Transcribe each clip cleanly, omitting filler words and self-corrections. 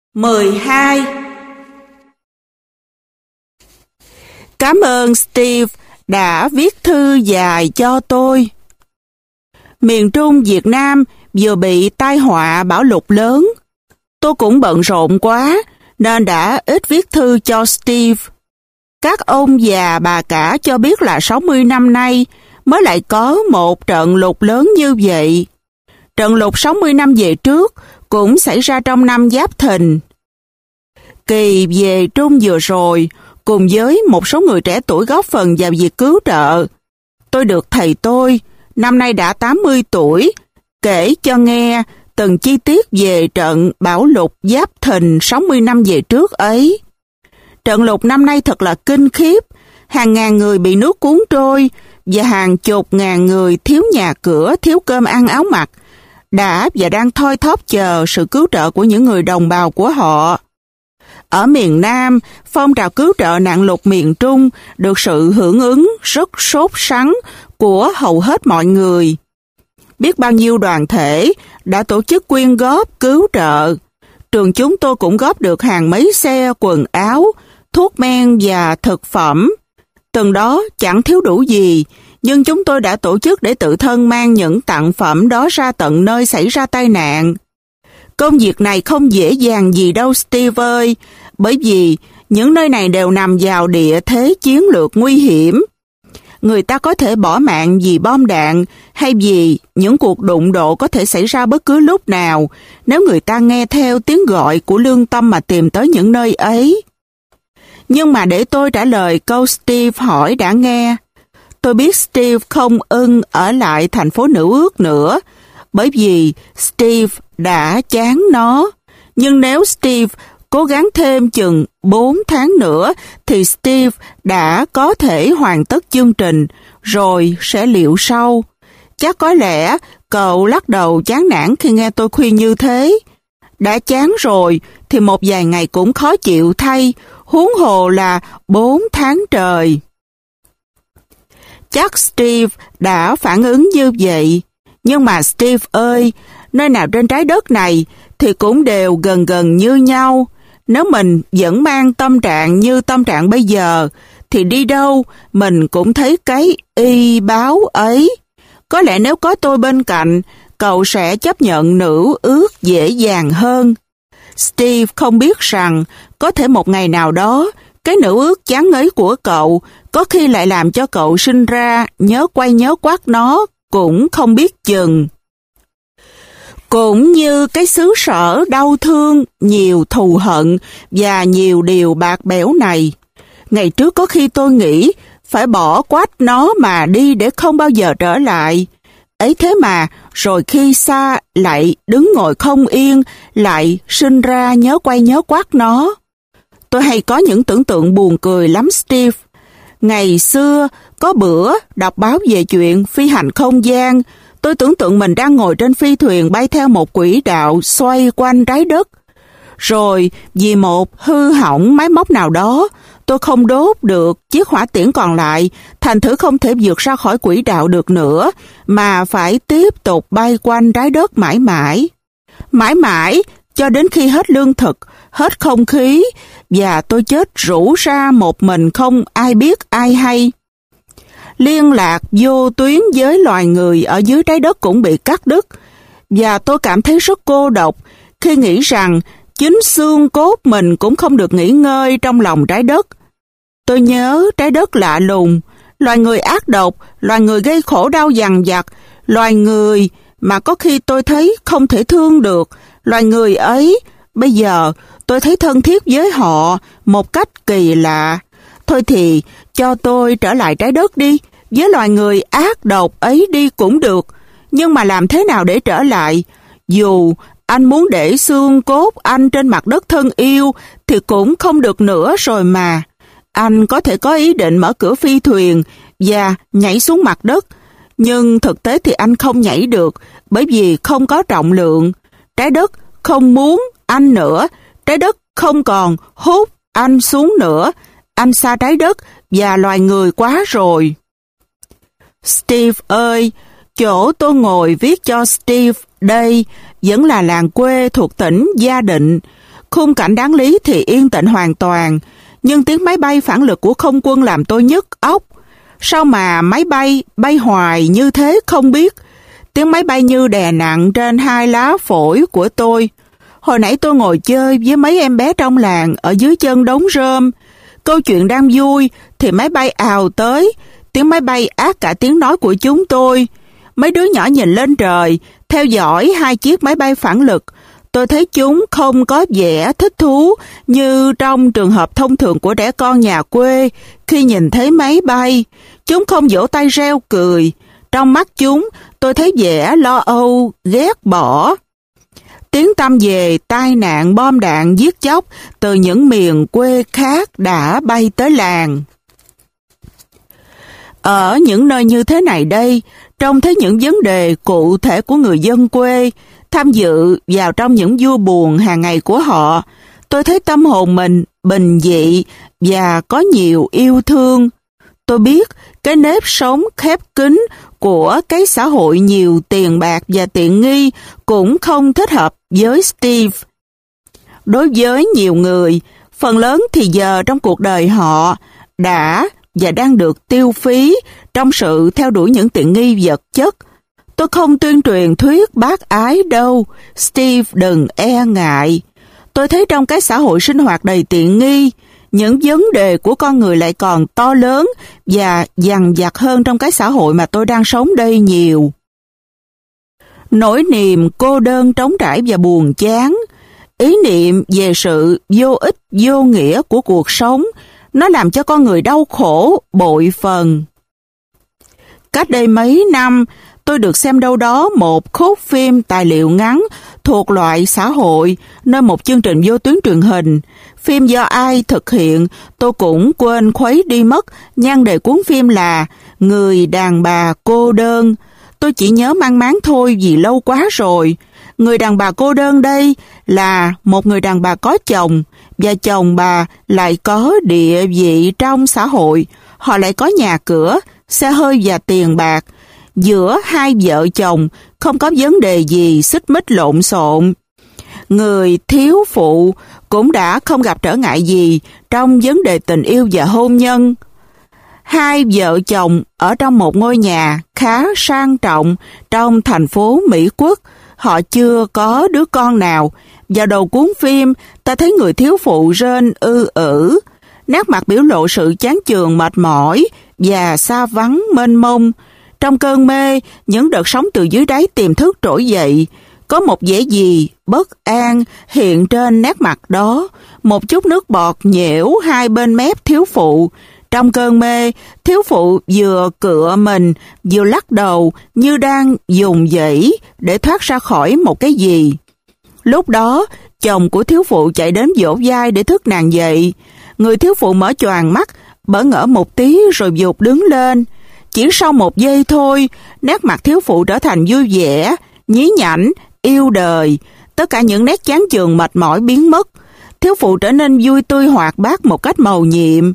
12. Cảm ơn Steve đã viết thư dài cho tôi. Miền Trung Việt Nam vừa bị tai họa bão lụt lớn. Tôi cũng bận rộn quá nên đã ít viết thư cho Steve. Các ông già bà cả cho biết là 60 năm nay mới lại có một trận lụt lớn như vậy. Trận lụt 60 năm về trước cũng xảy ra trong năm Giáp Thìn. Kỳ về Trung vừa rồi, cùng với một số người trẻ tuổi góp phần vào việc cứu trợ, tôi được thầy tôi, năm nay đã 80 tuổi, kể cho nghe từng chi tiết về trận bão lụt Giáp Thìn 60 năm về trước ấy. Trận lụt năm nay thật là kinh khiếp, hàng ngàn người bị nước cuốn trôi và hàng chục ngàn người thiếu nhà cửa, thiếu cơm ăn áo mặc, đã và đang thoi thóp chờ sự cứu trợ của những người đồng bào của họ. Ở miền Nam, phong trào cứu trợ nạn lụt miền Trung được sự hưởng ứng rất sốt sắng của hầu hết mọi người. Biết bao nhiêu đoàn thể đã tổ chức quyên góp cứu trợ. Trường chúng tôi cũng góp được hàng mấy xe quần áo, thuốc men và thực phẩm. Từng đó chẳng thiếu đủ gì, nhưng chúng tôi đã tổ chức để tự thân mang những tặng phẩm đó ra tận nơi xảy ra tai nạn. Công việc này không dễ dàng gì đâu Steve ơi, bởi vì những nơi này đều nằm vào địa thế chiến lược nguy hiểm. Người ta có thể bỏ mạng vì bom đạn hay vì những cuộc đụng độ có thể xảy ra bất cứ lúc nào nếu người ta nghe theo tiếng gọi của lương tâm mà tìm tới những nơi ấy. Nhưng mà để tôi trả lời câu Steve hỏi đã nghe, tôi biết Steve không ưng ở lại thành phố Nữ Ước nữa, bởi vì Steve đã chán nó. Nhưng nếu Steve cố gắng thêm chừng 4 tháng nữa thì Steve đã có thể hoàn tất chương trình, rồi sẽ liệu sau. Chắc có lẽ cậu lắc đầu chán nản khi nghe tôi khuyên như thế. Đã chán rồi thì một vài ngày cũng khó chịu thay, huống hồ là 4 tháng trời. Chắc Steve đã phản ứng như vậy. Nhưng mà Steve ơi, nơi nào trên trái đất này thì cũng đều gần gần như nhau. Nếu mình vẫn mang tâm trạng như tâm trạng bây giờ, thì đi đâu mình cũng thấy cái y báo ấy. Có lẽ nếu có tôi bên cạnh, cậu sẽ chấp nhận nữ ước dễ dàng hơn. Steve không biết rằng, có thể một ngày nào đó, cái nữ ước chán ngấy của cậu có khi lại làm cho cậu sinh ra nhớ quay nhớ quát nó, cũng không biết chừng. Cũng như cái xứ sở đau thương, nhiều thù hận và nhiều điều bạc bẽo này. Ngày trước có khi tôi nghĩ phải bỏ quát nó mà đi để không bao giờ trở lại. Ấy thế mà, rồi khi xa lại đứng ngồi không yên, lại sinh ra nhớ quay nhớ quát nó. Tôi hay có những tưởng tượng buồn cười lắm Steve. Ngày xưa, có bữa đọc báo về chuyện phi hành không gian, tôi tưởng tượng mình đang ngồi trên phi thuyền bay theo một quỹ đạo xoay quanh trái đất. Rồi, vì một hư hỏng máy móc nào đó, tôi không đốt được chiếc hỏa tiễn còn lại, thành thử không thể vượt ra khỏi quỹ đạo được nữa, mà phải tiếp tục bay quanh trái đất mãi mãi. Mãi mãi, cho đến khi hết lương thực, hết không khí, và tôi chết rũ ra một mình không ai biết ai hay. Liên lạc vô tuyến với loài người ở dưới trái đất cũng bị cắt đứt, và tôi cảm thấy rất cô độc khi nghĩ rằng chính xương cốt mình cũng không được nghỉ ngơi trong lòng trái đất. Tôi nhớ trái đất lạ lùng, loài người ác độc, loài người gây khổ đau dằn vặt, loài người mà có khi tôi thấy không thể thương được. Loài người ấy, bây giờ tôi thấy thân thiết với họ một cách kỳ lạ. Thôi thì cho tôi trở lại trái đất đi, với loài người ác độc ấy đi cũng được. Nhưng mà làm thế nào để trở lại? Dù anh muốn để xương cốt anh trên mặt đất thân yêu thì cũng không được nữa rồi mà. Anh có thể có ý định mở cửa phi thuyền và nhảy xuống mặt đất, nhưng thực tế thì anh không nhảy được bởi vì không có trọng lượng. Trái đất không muốn anh nữa, trái đất không còn hút anh xuống nữa. Anh xa trái đất và loài người quá rồi. Steve ơi, chỗ tôi ngồi viết cho Steve đây vẫn là làng quê thuộc tỉnh Gia Định. Khung cảnh đáng lý thì yên tĩnh hoàn toàn, nhưng tiếng máy bay phản lực của không quân làm tôi nhức óc. Sao mà máy bay bay hoài như thế không biết. Tiếng máy bay như đè nặng trên hai lá phổi của tôi. Hồi nãy tôi ngồi chơi với mấy em bé trong làng ở dưới chân đống rơm. Câu chuyện đang vui thì máy bay ào tới. Tiếng máy bay át cả tiếng nói của chúng tôi. Mấy đứa nhỏ nhìn lên trời, theo dõi hai chiếc máy bay phản lực. Tôi thấy chúng không có vẻ thích thú như trong trường hợp thông thường của trẻ con nhà quê khi nhìn thấy máy bay. Chúng không vỗ tay reo cười. Trong mắt chúng, tôi thấy vẻ lo âu, ghét bỏ. Tiếng tăm về tai nạn bom đạn giết chóc từ những miền quê khác đã bay tới làng. Ở những nơi như thế này đây, trông thấy những vấn đề cụ thể của người dân quê, tham dự vào trong những vui buồn hàng ngày của họ, tôi thấy tâm hồn mình bình dị và có nhiều yêu thương. Tôi biết cái nếp sống khép kín của cái xã hội nhiều tiền bạc và tiện nghi cũng không thích hợp với Steve. Đối với nhiều người, phần lớn thì giờ trong cuộc đời họ đã và đang được tiêu phí trong sự theo đuổi những tiện nghi vật chất. Tôi không tuyên truyền thuyết bác ái đâu, Steve đừng e ngại. Tôi thấy trong cái xã hội sinh hoạt đầy tiện nghi, những vấn đề của con người lại còn to lớn và dằng dặc hơn trong cái xã hội mà tôi đang sống đây nhiều. Nỗi niềm cô đơn trống trải và buồn chán, ý niệm về sự vô ích vô nghĩa của cuộc sống, nó làm cho con người đau khổ bội phần. Cách đây mấy năm, tôi được xem đâu đó một khúc phim tài liệu ngắn thuộc loại xã hội nơi một chương trình vô tuyến truyền hình. Phim do ai thực hiện tôi cũng quên khuấy đi mất, nhan đề cuốn phim là Người đàn bà cô đơn. Tôi chỉ nhớ mang máng thôi vì lâu quá rồi. Người đàn bà cô đơn đây là một người đàn bà có chồng, và chồng bà lại có địa vị trong xã hội. Họ lại có nhà cửa, xe hơi và tiền bạc. Giữa hai vợ chồng không có vấn đề gì xích mích lộn xộn. Người thiếu phụ cũng đã không gặp trở ngại gì trong vấn đề tình yêu và hôn nhân. Hai vợ chồng ở trong một ngôi nhà khá sang trọng trong thành phố Mỹ Quốc. Họ chưa có đứa con nào. Vào đầu cuốn phim, ta thấy người thiếu phụ rên ư. Nét mặt biểu lộ sự chán chường mệt mỏi và xa vắng mênh mông. Trong cơn mê, những đợt sóng từ dưới đáy tiềm thức trỗi dậy. Có một vẻ gì bất an hiện trên nét mặt đó. Một chút nước bọt nhễu hai bên mép thiếu phụ. Trong cơn mê, thiếu phụ vừa cựa mình, vừa lắc đầu như đang dùng dãy để thoát ra khỏi một cái gì. Lúc đó, chồng của thiếu phụ chạy đến vỗ vai để thức nàng dậy. Người thiếu phụ mở choàng mắt, bỡ ngỡ một tí rồi vụt đứng lên. Chỉ sau một giây thôi, nét mặt thiếu phụ trở thành vui vẻ, nhí nhảnh, yêu đời. Tất cả những nét chán chường mệt mỏi biến mất. Thiếu phụ trở nên vui tươi hoạt bát một cách mầu nhiệm.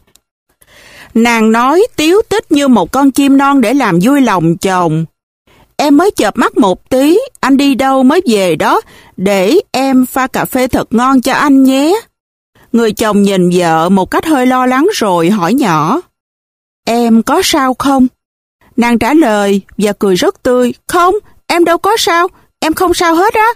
Nàng nói tíu tích như một con chim non để làm vui lòng chồng. Em mới chợp mắt một tí, anh đi đâu mới về đó, để em pha cà phê thật ngon cho anh nhé. Người chồng nhìn vợ một cách hơi lo lắng rồi hỏi nhỏ. Em có sao không? Nàng trả lời và cười rất tươi. Không, em đâu có sao, em không sao hết á.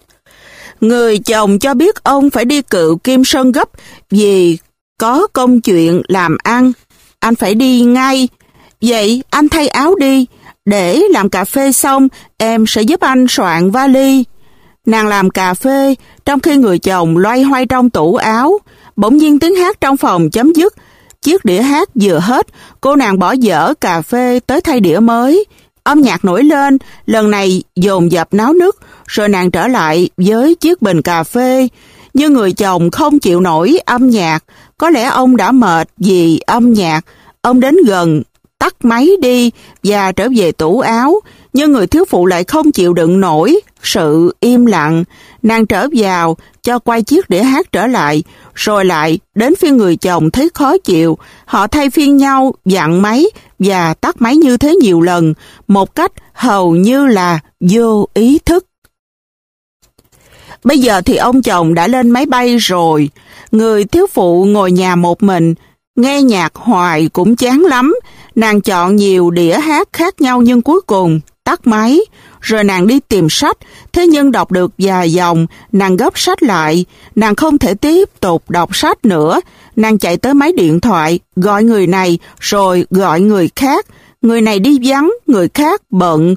Người chồng cho biết ông phải đi Cựu Kim Sơn gấp vì có công chuyện làm ăn. Anh phải đi ngay. Vậy anh thay áo đi. Để làm cà phê xong, em sẽ giúp anh soạn vali. Nàng làm cà phê, trong khi người chồng loay hoay trong tủ áo. Bỗng nhiên tiếng hát trong phòng chấm dứt. Chiếc đĩa hát vừa hết, cô nàng bỏ dở cà phê tới thay đĩa mới. Âm nhạc nổi lên, lần này dồn dập náo nức, rồi nàng trở lại với chiếc bình cà phê. Nhưng người chồng không chịu nổi âm nhạc, có lẽ ông đã mệt vì âm nhạc. Ông đến gần, tắt máy đi và trở về tủ áo. Nhưng người thiếu phụ lại không chịu đựng nổi sự im lặng. Nàng trở vào, cho quay chiếc đĩa hát trở lại, rồi lại đến phiên người chồng thấy khó chịu. Họ thay phiên nhau vặn máy và tắt máy như thế nhiều lần, một cách hầu như là vô ý thức. Bây giờ thì ông chồng đã lên máy bay rồi. Người thiếu phụ ngồi nhà một mình, nghe nhạc hoài cũng chán lắm. Nàng chọn nhiều đĩa hát khác nhau nhưng cuối cùng tắt máy. Rồi nàng đi tìm sách, thế nhưng đọc được vài dòng, nàng gấp sách lại. Nàng không thể tiếp tục đọc sách nữa. Nàng chạy tới máy điện thoại, gọi người này, rồi gọi người khác. Người này đi vắng, người khác bận.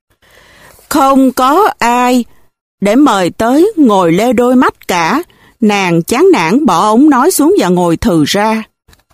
Không có ai để mời tới ngồi lê đôi mắt cả. Nàng chán nản bỏ ống nói xuống và ngồi thừ ra.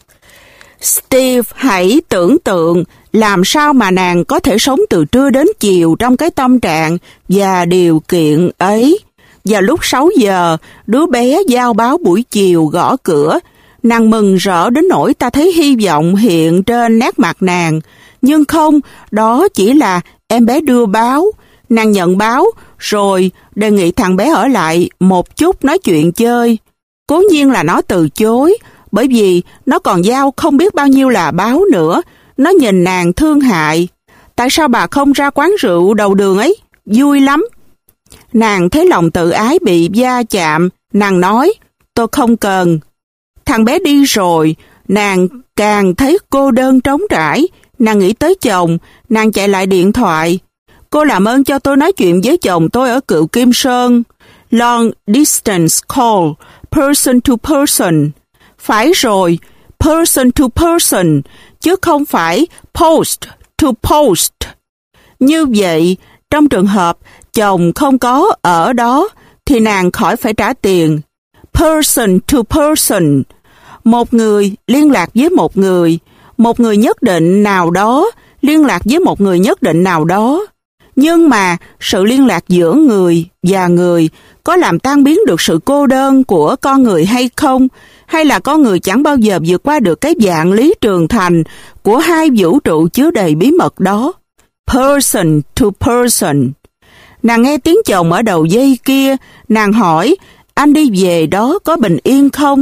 Steve hãy tưởng tượng làm sao mà nàng có thể sống từ trưa đến chiều trong cái tâm trạng và điều kiện ấy. Và lúc 6 giờ, đứa bé giao báo buổi chiều gõ cửa. Nàng mừng rỡ đến nỗi ta thấy hy vọng hiện trên nét mặt nàng. Nhưng không, đó chỉ là em bé đưa báo. Nàng nhận báo, rồi đề nghị thằng bé ở lại một chút nói chuyện chơi. Cố nhiên là nó từ chối, bởi vì nó còn giao không biết bao nhiêu là báo nữa. Nó nhìn nàng thương hại. Tại sao bà không ra quán rượu đầu đường ấy? Vui lắm. Nàng thấy lòng tự ái bị va chạm. Nàng nói, tôi không cần. Thằng bé đi rồi, nàng càng thấy cô đơn trống trải. Nàng nghĩ tới chồng, nàng chạy lại điện thoại. Cô làm ơn cho tôi nói chuyện với chồng tôi ở Cựu Kim Sơn. Long distance call, person to person. Phải rồi, person to person, chứ không phải post to post. Như vậy, trong trường hợp chồng không có ở đó, thì nàng khỏi phải trả tiền. Person to person, một người liên lạc với một người nhất định nào đó liên lạc với một người nhất định nào đó. Nhưng mà sự liên lạc giữa người và người có làm tan biến được sự cô đơn của con người hay không? Hay là con người chẳng bao giờ vượt qua được cái vạn lý trường thành của hai vũ trụ chứa đầy bí mật đó? Person to person. Nàng nghe tiếng chồng ở đầu dây kia, nàng hỏi, anh đi về đó có bình yên không?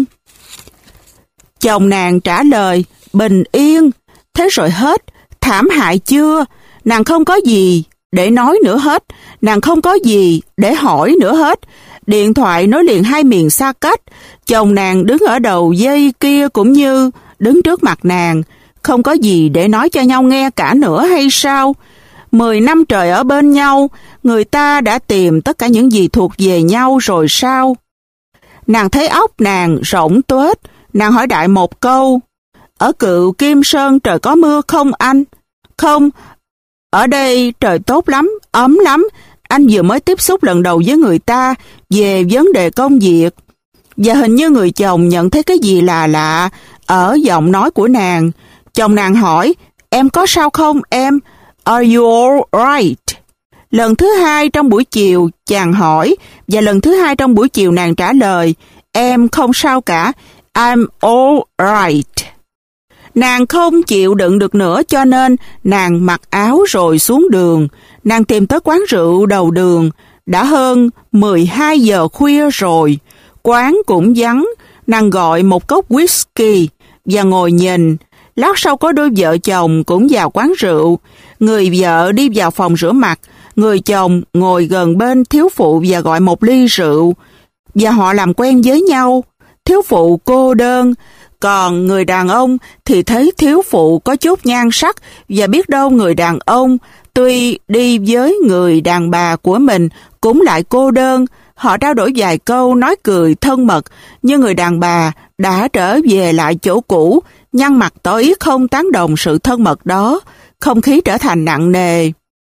Chồng nàng trả lời, bình yên. Thế rồi hết, thảm hại chưa? Nàng không có gì để nói nữa hết, nàng không có gì để hỏi nữa hết. Điện thoại nối liền hai miền xa cách. Chồng nàng đứng ở đầu dây kia cũng như đứng trước mặt nàng. Không có gì để nói cho nhau nghe cả nữa hay sao? 10 năm trời ở bên nhau, người ta đã tìm tất cả những gì thuộc về nhau rồi sao? Nàng thấy óc nàng rỗng tuếch. Nàng hỏi đại một câu, ở Cựu Kim Sơn trời có mưa không anh? Không, ở đây trời tốt lắm, ấm lắm. Anh vừa mới tiếp xúc lần đầu với người ta về vấn đề công việc. Và hình như người chồng nhận thấy cái gì là lạ ở giọng nói của nàng. Chồng nàng hỏi, em có sao không em? Are you all right? Lần thứ hai trong buổi chiều chàng hỏi, và lần thứ hai trong buổi chiều nàng trả lời, em không sao cả, I'm all right. Nàng không chịu đựng được nữa cho nên nàng mặc áo rồi xuống đường. Nàng tìm tới quán rượu đầu đường. Đã hơn 12 giờ khuya rồi. Quán cũng vắng. Nàng gọi một cốc whisky và ngồi nhìn. Lát sau có đôi vợ chồng cũng vào quán rượu. Người vợ đi vào phòng rửa mặt. Người chồng ngồi gần bên thiếu phụ và gọi một ly rượu. Và họ làm quen với nhau. Thiếu phụ cô đơn. Còn người đàn ông thì thấy thiếu phụ có chút nhan sắc và biết đâu người đàn ông tuy đi với người đàn bà của mình cũng lại cô đơn. Họ trao đổi vài câu nói cười thân mật, nhưng người đàn bà đã trở về lại chỗ cũ, nhăn mặt tỏ ý không tán đồng sự thân mật đó. Không khí trở thành nặng nề.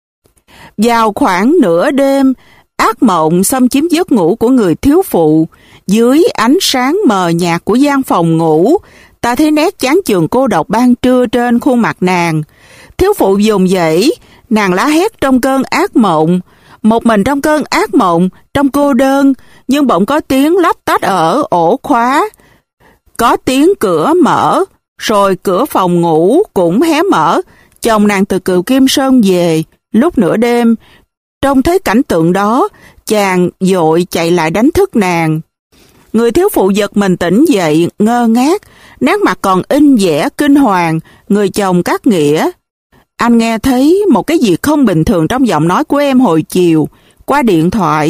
Vào khoảng nửa đêm, ác mộng xâm chiếm giấc ngủ của người thiếu phụ. Dưới ánh sáng mờ nhạt của gian phòng ngủ, ta thấy nét chán chường cô độc ban trưa trên khuôn mặt nàng. Thiếu phụ vùng dậy, nàng la hét trong cơn ác mộng. Một mình trong cơn ác mộng, trong cô đơn, nhưng bỗng có tiếng lách tách ở ổ khóa. Có tiếng cửa mở, rồi cửa phòng ngủ cũng hé mở. Chồng nàng từ Cựu Kim Sơn về, lúc nửa đêm. Trông thấy cảnh tượng đó, chàng vội chạy lại đánh thức nàng. Người thiếu phụ giật mình tỉnh dậy, ngơ ngác, nét mặt còn in vẻ kinh hoàng. Người chồng cắt nghĩa, anh nghe thấy một cái gì không bình thường trong giọng nói của em hồi chiều, qua điện thoại.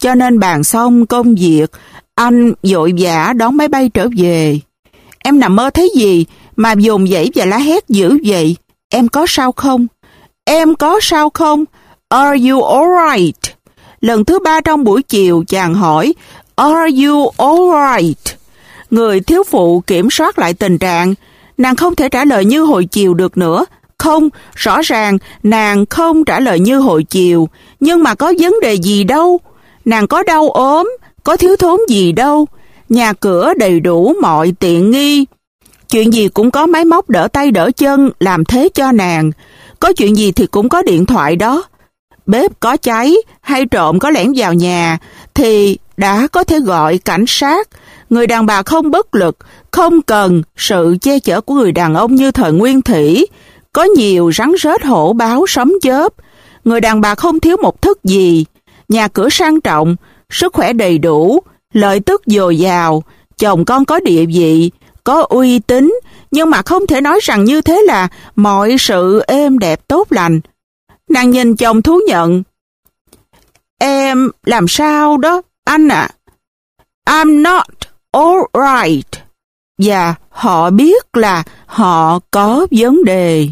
cho nên bàn xong công việc, anh vội vã đón máy bay trở về. Em nằm mơ thấy gì mà dồn dẫy và la hét dữ vậy? Em có sao không? Em có sao không? Are you alright? Lần thứ 3 trong buổi chiều chàng hỏi, Are you alright? Người thiếu phụ kiểm soát lại tình trạng. Nàng không thể trả lời như hồi chiều được nữa. Không, rõ ràng nàng không trả lời như hồi chiều. Nhưng mà có vấn đề gì đâu. Nàng có đau ốm, có thiếu thốn gì đâu. Nhà cửa đầy đủ mọi tiện nghi. Chuyện gì cũng có máy móc đỡ tay đỡ chân làm thế cho nàng. Có chuyện gì thì cũng có điện thoại đó. Bếp có cháy hay trộm có lẻn vào nhà thì đã có thể gọi cảnh sát. Người đàn bà không bất lực, không cần sự che chở của người đàn ông như thời Nguyên Thủy. Có nhiều rắn rết hổ báo sấm chớp. Người đàn bà không thiếu một thức gì. Nhà cửa sang trọng, sức khỏe đầy đủ, lợi tức dồi dào, chồng con có địa vị, có uy tín, nhưng mà không thể nói rằng như thế là mọi sự êm đẹp tốt lành. Nàng nhìn chồng thú nhận. Em làm sao đó, anh ạ? I'm not alright. Và họ biết là họ có vấn đề.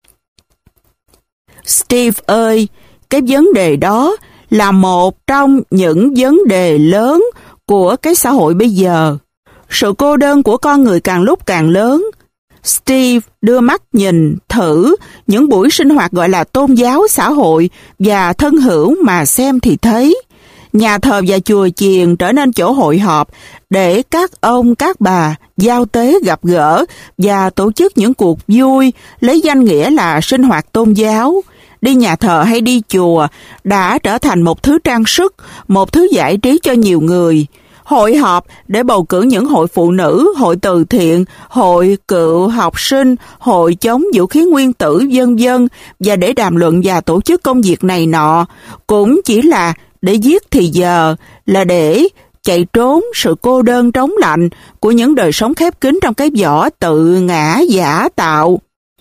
Steve ơi, cái vấn đề đó là một trong những vấn đề lớn của cái xã hội bây giờ. Sự cô đơn của con người càng lúc càng lớn. Steve đưa mắt nhìn thử những buổi sinh hoạt gọi là tôn giáo xã hội và thân hữu mà xem thì thấy. Nhà thờ và chùa chiền trở nên chỗ hội họp để các ông các bà giao tế gặp gỡ và tổ chức những cuộc vui lấy danh nghĩa là sinh hoạt tôn giáo. Đi nhà thờ hay đi chùa đã trở thành một thứ trang sức, một thứ giải trí cho nhiều người. Hội họp để bầu cử những hội phụ nữ, hội từ thiện, hội cựu học sinh, hội chống vũ khí nguyên tử vân vân và để đàm luận và tổ chức công việc này nọ cũng chỉ là để giết thì giờ, là để chạy trốn sự cô đơn trống lạnh của những đời sống khép kín trong cái vỏ tự ngã giả tạo.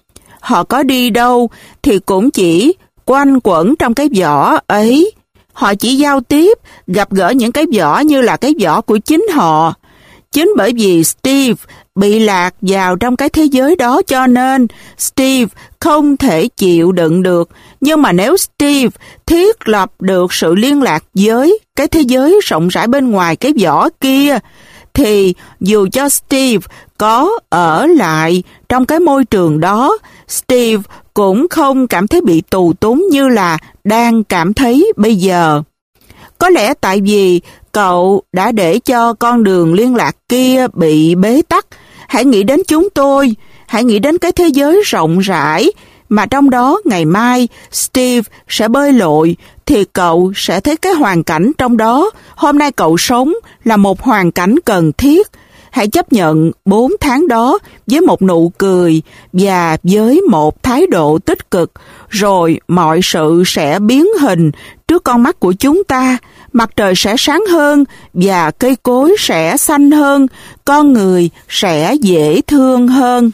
Họ có đi đâu thì cũng chỉ quanh quẩn trong cái vỏ ấy. Họ chỉ giao tiếp, gặp gỡ những cái vỏ như là cái vỏ của chính họ. Chính bởi vì Steve bị lạc vào trong cái thế giới đó cho nên Steve không thể chịu đựng được. Nhưng mà nếu Steve thiết lập được sự liên lạc với cái thế giới rộng rãi bên ngoài cái vỏ kia, thì dù cho Steve có ở lại trong cái môi trường đó, Steve cũng không cảm thấy bị tù túng như là đang cảm thấy bây giờ. Có lẽ tại vì cậu đã để cho con đường liên lạc kia bị bế tắc. Hãy nghĩ đến chúng tôi, hãy nghĩ đến cái thế giới rộng rãi mà trong đó ngày mai Steve sẽ bơi lội, thì cậu sẽ thấy cái hoàn cảnh trong đó hôm nay cậu sống là một hoàn cảnh cần thiết. Hãy chấp nhận 4 tháng đó với một nụ cười và với một thái độ tích cực, rồi mọi sự sẽ biến hình trước con mắt của chúng ta. Mặt trời sẽ sáng hơn và cây cối sẽ xanh hơn, con người sẽ dễ thương hơn.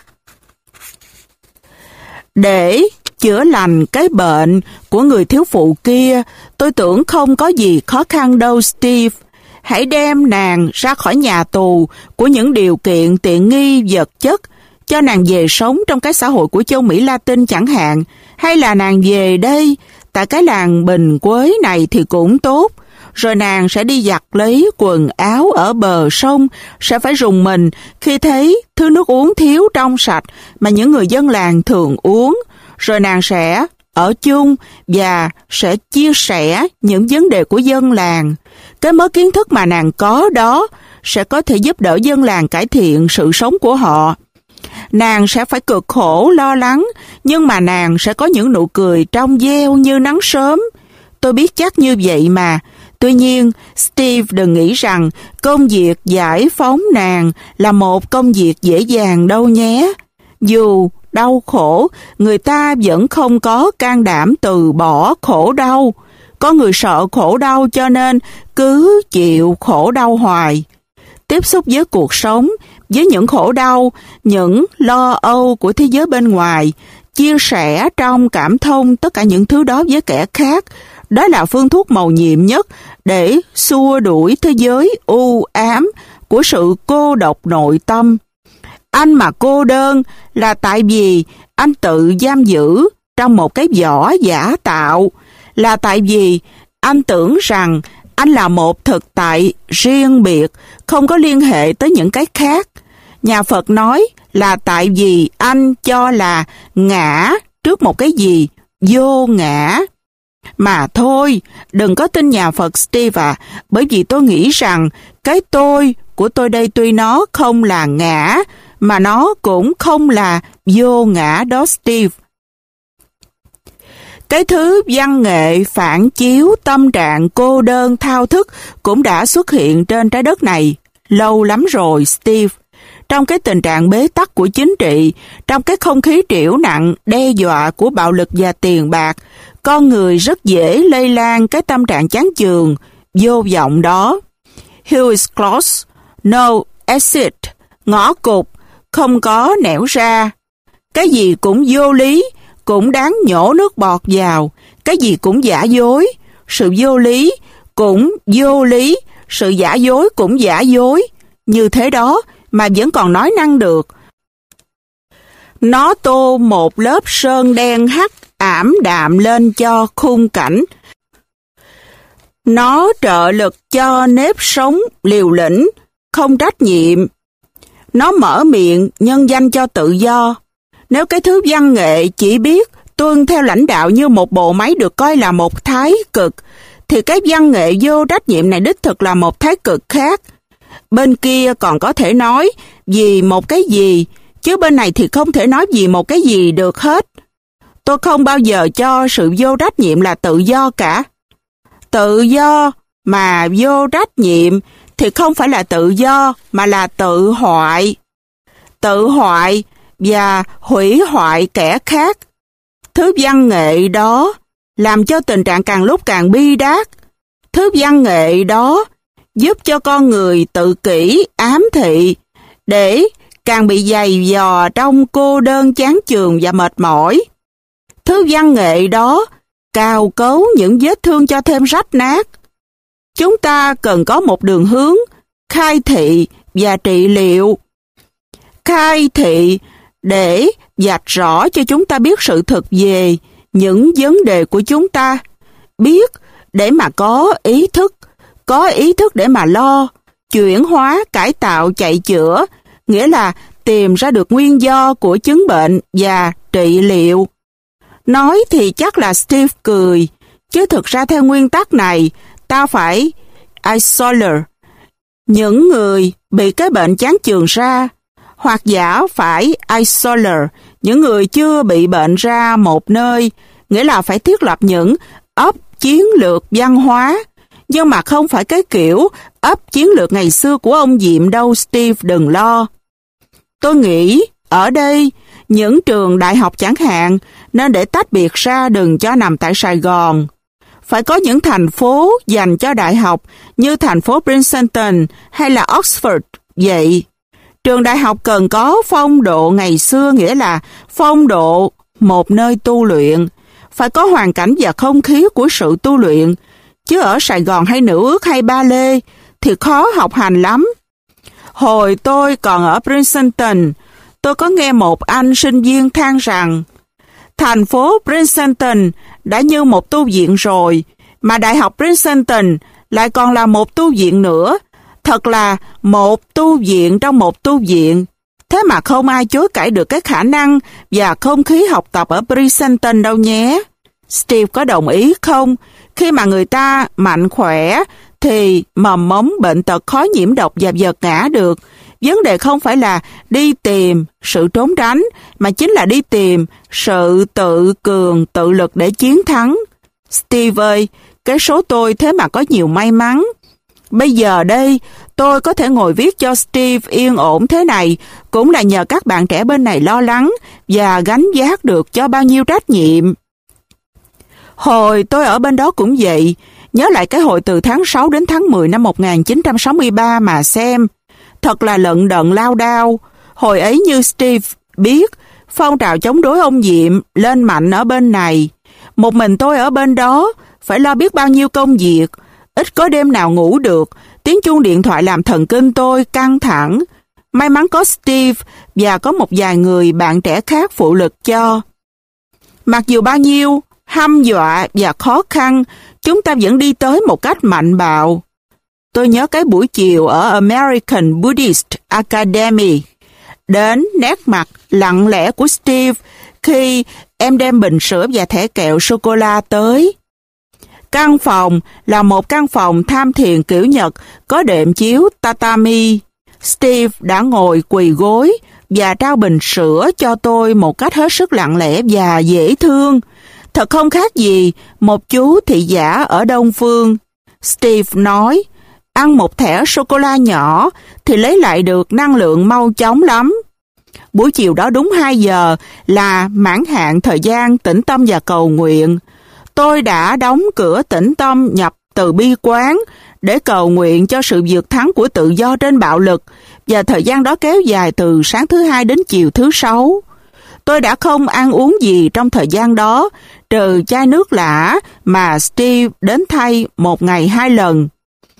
Để chữa lành cái bệnh của người thiếu phụ kia, tôi tưởng không có gì khó khăn đâu Steve. Hãy đem nàng ra khỏi nhà tù của những điều kiện tiện nghi vật chất, cho nàng về sống trong cái xã hội của châu Mỹ Latin chẳng hạn, hay là nàng về đây tại cái làng Bình Quế này thì cũng tốt. Rồi nàng sẽ đi giặt lấy quần áo ở bờ sông, sẽ phải rùng mình khi thấy thứ nước uống thiếu trong sạch mà những người dân làng thường uống. Rồi nàng sẽ ở chung và sẽ chia sẻ những vấn đề của dân làng. Cái mớ kiến thức mà nàng có đó sẽ có thể giúp đỡ dân làng cải thiện sự sống của họ. Nàng sẽ phải cực khổ lo lắng, nhưng mà nàng sẽ có những nụ cười trong veo như nắng sớm. Tôi biết chắc như vậy mà. Tuy nhiên, Steve đừng nghĩ rằng công việc giải phóng nàng là một công việc dễ dàng đâu nhé. Dù đau khổ, người ta vẫn không có can đảm từ bỏ khổ đau. Có người sợ khổ đau cho nên cứ chịu khổ đau hoài. Tiếp xúc với cuộc sống, với những khổ đau, những lo âu của thế giới bên ngoài, chia sẻ trong cảm thông tất cả những thứ đó với kẻ khác, Đó là phương thuốc mầu nhiệm nhất để xua đuổi thế giới u ám của sự cô độc nội tâm. Anh mà cô đơn là tại vì anh tự giam giữ trong một cái vỏ giả tạo, là tại vì anh tưởng rằng anh là một thực tại riêng biệt, không có liên hệ tới những cái khác. Nhà Phật nói là tại vì anh cho là ngã trước một cái gì vô ngã. Mà thôi, đừng có tin nhà Phật Steve ạ, bởi vì tôi nghĩ rằng cái tôi của tôi đây tuy nó không là ngã, mà nó cũng không là vô ngã đó Steve. Cái thứ văn nghệ phản chiếu tâm trạng cô đơn thao thức cũng đã xuất hiện trên trái đất này lâu lắm rồi Steve. Trong cái tình trạng bế tắc của chính trị, trong cái không khí trĩu nặng, đe dọa của bạo lực và tiền bạc, con người rất dễ lây lan cái tâm trạng chán chường, vô vọng đó. Hell is close, no exit, ngõ cụt, không có nẻo ra. Cái gì cũng vô lý, cũng đáng nhổ nước bọt vào, cái gì cũng giả dối, sự vô lý cũng vô lý, sự giả dối cũng giả dối. Như thế đó mà vẫn còn nói năng được. Nó tô một lớp sơn đen hắt ảm đạm lên cho khung cảnh. Nó trợ lực cho nếp sống liều lĩnh, không trách nhiệm. Nó mở miệng nhân danh cho tự do. Nếu cái thứ văn nghệ chỉ biết tuân theo lãnh đạo như một bộ máy được coi là một thái cực, thì cái văn nghệ vô trách nhiệm này đích thực là một thái cực khác. Bên kia còn có thể nói vì một cái gì, chứ bên này thì không thể nói vì một cái gì được hết. Tôi không bao giờ cho sự vô trách nhiệm là tự do cả. Tự do mà vô trách nhiệm thì không phải là tự do mà là tự hoại. Tự hoại và hủy hoại kẻ khác. Thứ văn nghệ đó làm cho tình trạng càng lúc càng bi đát. Thứ văn nghệ đó giúp cho con người tự kỷ, ám thị, để càng bị dày dò trong cô đơn chán chường và mệt mỏi. Thứ văn nghệ đó cào cấu những vết thương cho thêm rách nát. Chúng ta cần có một đường hướng khai thị và trị liệu. Khai thị để vạch rõ cho chúng ta biết sự thực về những vấn đề của chúng ta. Biết để mà có ý thức để mà lo, chuyển hóa, cải tạo, chạy chữa, nghĩa là tìm ra được nguyên do của chứng bệnh và trị liệu. Nói thì chắc là Steve cười, chứ thực ra theo nguyên tắc này, ta phải isolate những người bị cái bệnh chán chường ra, hoặc giả phải isolate những người chưa bị bệnh ra một nơi, nghĩa là phải thiết lập những ấp chiến lược văn hóa, nhưng mà không phải cái kiểu ấp chiến lược ngày xưa của ông Diệm đâu Steve, đừng lo. Tôi nghĩ ở đây, những trường đại học chẳng hạn, nên để tách biệt ra đừng cho nằm tại Sài Gòn. Phải có những thành phố dành cho đại học như thành phố Princeton hay là Oxford vậy. Trường đại học cần có phong độ ngày xưa, nghĩa là phong độ một nơi tu luyện. Phải có hoàn cảnh và không khí của sự tu luyện. Chứ ở Sài Gòn hay Nữ Ước hay Ba Lê thì khó học hành lắm. Hồi tôi còn ở Princeton, tôi có nghe một anh sinh viên than rằng thành phố Princeton đã như một tu viện rồi, mà Đại học Princeton lại còn là một tu viện nữa. Thật là một tu viện trong một tu viện. Thế mà không ai chối cãi được cái khả năng và không khí học tập ở Princeton đâu nhé. Steve có đồng ý không? Khi mà người ta mạnh khỏe thì mầm mống bệnh tật khó nhiễm độc và vật ngã được. Vấn đề không phải là đi tìm sự trốn tránh, mà chính là đi tìm sự tự cường, tự lực để chiến thắng. Steve ơi, cái số tôi thế mà có nhiều may mắn. Bây giờ đây, tôi có thể ngồi viết cho Steve yên ổn thế này, cũng là nhờ các bạn trẻ bên này lo lắng và gánh vác được cho bao nhiêu trách nhiệm. Hồi tôi ở bên đó cũng vậy, nhớ lại cái hồi từ tháng 6 đến tháng 10 năm 1963 mà xem. Thật là lận đận lao đao. Hồi ấy như Steve biết, phong trào chống đối ông Diệm lên mạnh ở bên này. Một mình tôi ở bên đó, phải lo biết bao nhiêu công việc, ít có đêm nào ngủ được, tiếng chuông điện thoại làm thần kinh tôi căng thẳng. May mắn có Steve và có một vài người bạn trẻ khác phụ lực cho. Mặc dù bao nhiêu hăm dọa và khó khăn, chúng ta vẫn đi tới một cách mạnh bạo. Tôi nhớ cái buổi chiều ở American Buddhist Academy, đến nét mặt lặng lẽ của Steve khi em đem bình sữa và thẻ kẹo sô-cô-la tới. Căn phòng là một căn phòng tham thiền kiểu Nhật có đệm chiếu tatami. Steve đã ngồi quỳ gối và trao bình sữa cho tôi một cách hết sức lặng lẽ và dễ thương. Thật không khác gì một chú thị giả ở Đông Phương. Steve nói, ăn một thẻ sô-cô-la nhỏ thì lấy lại được năng lượng mau chóng lắm. Buổi chiều đó đúng 2 giờ là mãn hạn thời gian tĩnh tâm và cầu nguyện. Tôi đã đóng cửa tĩnh tâm nhập từ bi quán để cầu nguyện cho sự vượt thắng của tự do trên bạo lực, và thời gian đó kéo dài từ sáng thứ Hai đến chiều thứ Sáu. Tôi đã không ăn uống gì trong thời gian đó, trừ chai nước lã mà Steve đến thay một ngày 2 lần.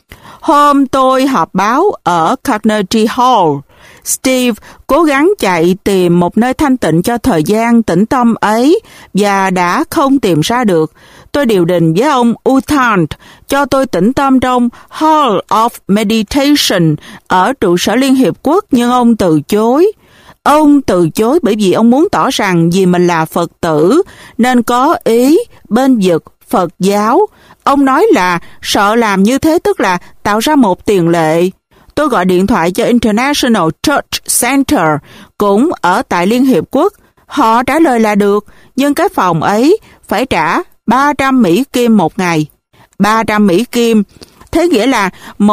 Hôm tôi họp báo ở Carnegie Hall, Steve cố gắng chạy tìm một nơi thanh tịnh cho thời gian tĩnh tâm ấy và đã không tìm ra được. Tôi điều đình với ông Uthant cho tôi tĩnh tâm trong Hall of Meditation ở trụ sở Liên Hiệp Quốc, nhưng ông từ chối. Ông từ chối bởi vì ông muốn tỏ rằng vì mình là Phật tử nên có ý bên vực Phật giáo. Ông nói là sợ làm như thế tức là tạo ra một tiền lệ. Tôi gọi điện thoại cho International Church Center, cũng ở tại Liên Hiệp Quốc. Họ trả lời là được, nhưng cái phòng ấy phải trả 300 Mỹ Kim một ngày. 300 Mỹ Kim, thế nghĩa là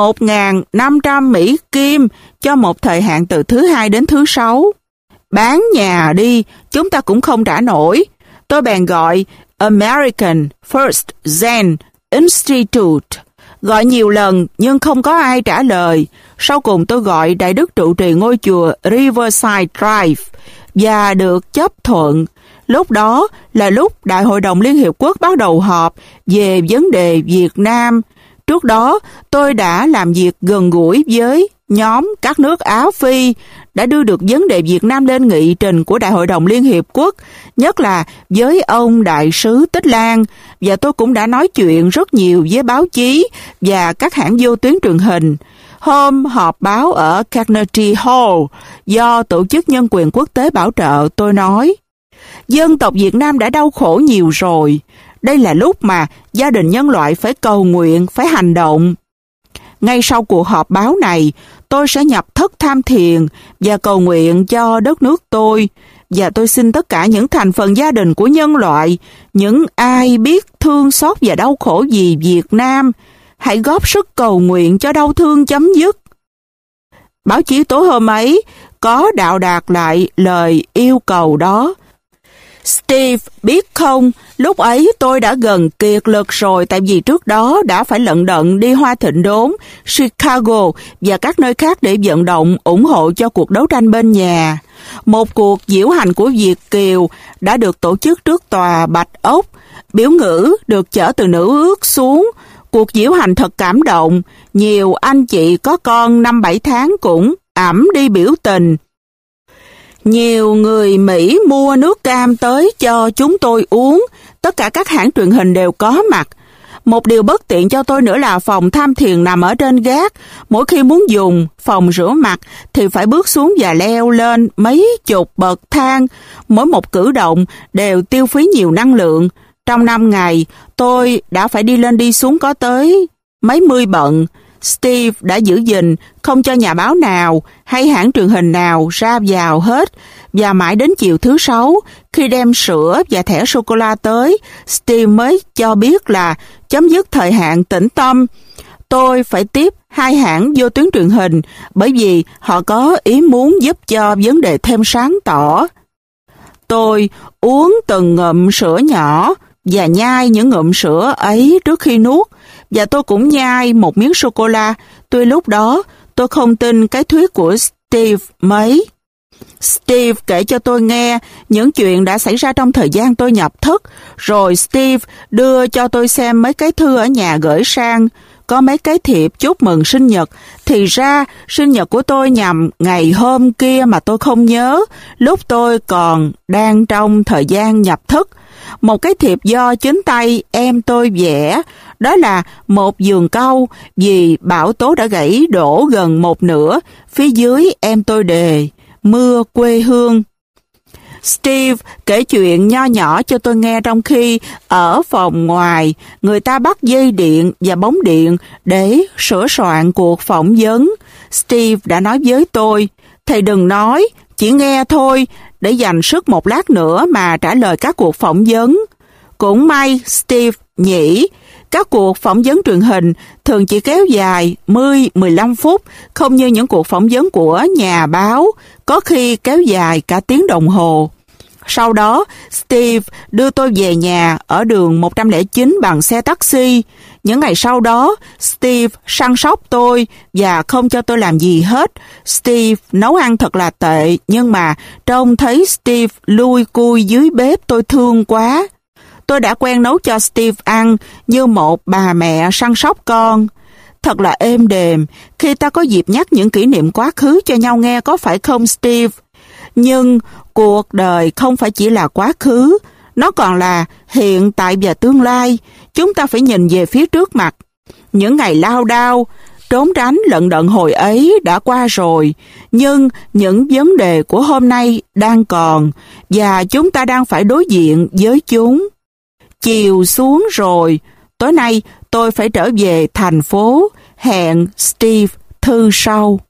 1.500 Mỹ Kim cho một thời hạn từ thứ Hai đến thứ Sáu. Bán nhà đi, chúng ta cũng không trả nổi. Tôi bèn gọi American First Zen Institute. Gọi nhiều lần nhưng không có ai trả lời. Sau cùng tôi gọi Đại đức trụ trì ngôi chùa Riverside Drive và được chấp thuận. Lúc đó là lúc Đại hội đồng Liên Hiệp Quốc bắt đầu họp về vấn đề Việt Nam. Trước đó tôi đã làm việc gần gũi với nhóm các nước Á Phi, đã đưa được vấn đề Việt Nam lên nghị trình của Đại hội đồng Liên Hiệp Quốc, nhất là với ông Đại sứ Tích Lan, và tôi cũng đã nói chuyện rất nhiều với báo chí và các hãng vô tuyến truyền hình. Hôm họp báo ở Carnegie Hall do Tổ chức Nhân quyền Quốc tế bảo trợ, tôi nói, dân tộc Việt Nam đã đau khổ nhiều rồi. Đây là lúc mà gia đình nhân loại phải cầu nguyện, phải hành động. Ngay sau cuộc họp báo này, tôi sẽ nhập thất tham thiền và cầu nguyện cho đất nước tôi. Và tôi xin tất cả những thành phần gia đình của nhân loại, những ai biết thương xót và đau khổ vì Việt Nam, hãy góp sức cầu nguyện cho đau thương chấm dứt. Báo chí tối hôm ấy có đạo đạt lại lời yêu cầu đó. Steve biết không, lúc ấy tôi đã gần kiệt lực rồi, tại vì trước đó đã phải lận đận đi Hoa Thịnh Đốn, Chicago và các nơi khác để vận động ủng hộ cho cuộc đấu tranh bên nhà. Một cuộc diễu hành của Việt kiều đã được tổ chức trước tòa Bạch Ốc. Biểu ngữ được chở từ Nữ Ước xuống. Cuộc diễu hành thật cảm động. Nhiều anh chị có con 5-7 tháng cũng ẵm đi biểu tình. Nhiều người Mỹ mua nước cam tới cho chúng tôi uống. Tất cả các hãng truyền hình đều có mặt. Một điều bất tiện cho tôi nữa là phòng tham thiền nằm ở trên gác. Mỗi khi muốn dùng phòng rửa mặt thì phải bước xuống và leo lên mấy chục bậc thang. Mỗi một cử động đều tiêu phí nhiều năng lượng. Trong 5 ngày, tôi đã phải đi lên đi xuống có tới mấy mươi bận. Steve đã giữ gìn không cho nhà báo nào hay hãng truyền hình nào ra vào hết. Và mãi đến chiều thứ Sáu, khi đem sữa và thẻ sô-cô-la tới, Steve mới cho biết là chấm dứt thời hạn tĩnh tâm. Tôi phải tiếp 2 hãng vô tuyến truyền hình bởi vì họ có ý muốn giúp cho vấn đề thêm sáng tỏ. Tôi uống từng ngụm sữa nhỏ và nhai những ngụm sữa ấy trước khi nuốt, và tôi cũng nhai một miếng sô-cô-la. Tuy lúc đó tôi không tin cái thuyết của Steve mấy. Steve kể cho tôi nghe những chuyện đã xảy ra trong thời gian tôi nhập thất, rồi Steve đưa cho tôi xem mấy cái thư ở nhà gửi sang. Có mấy cái thiệp chúc mừng sinh nhật. Thì ra sinh nhật của tôi nhằm ngày hôm kia mà tôi không nhớ, lúc tôi còn đang trong thời gian nhập thất. Một cái thiệp do chính tay em tôi vẽ, đó là một vườn cau vì bão tố đã gãy đổ gần một nửa. Phía dưới em tôi đề mưa quê hương. Steve kể chuyện nho nhỏ cho tôi nghe trong khi ở phòng ngoài người ta bắt dây điện và bóng điện để sửa soạn cuộc phỏng vấn. Steve đã nói với tôi, thầy đừng nói, chỉ nghe thôi, để dành sức một lát nữa mà trả lời các cuộc phỏng vấn. Cũng may, Steve nhỉ, các cuộc phỏng vấn truyền hình thường chỉ kéo dài 10-15 phút, không như những cuộc phỏng vấn của nhà báo, có khi kéo dài cả tiếng đồng hồ. Sau đó, Steve đưa tôi về nhà ở đường 109 bằng xe taxi. Những ngày sau đó, Steve săn sóc tôi và không cho tôi làm gì hết. Steve nấu ăn thật là tệ, nhưng mà trông thấy Steve lui cui dưới bếp tôi thương quá. Tôi đã quen nấu cho Steve ăn như một bà mẹ săn sóc con. Thật là êm đềm khi ta có dịp nhắc những kỷ niệm quá khứ cho nhau nghe, có phải không Steve? Nhưng cuộc đời không phải chỉ là quá khứ, nó còn là hiện tại và tương lai. Chúng ta phải nhìn về phía trước mặt. Những ngày lao đao, trốn tránh lận đận hồi ấy đã qua rồi, nhưng những vấn đề của hôm nay đang còn, và chúng ta đang phải đối diện với chúng. Chiều xuống rồi, tối nay tôi phải trở về thành phố. Hẹn Steve thư sau.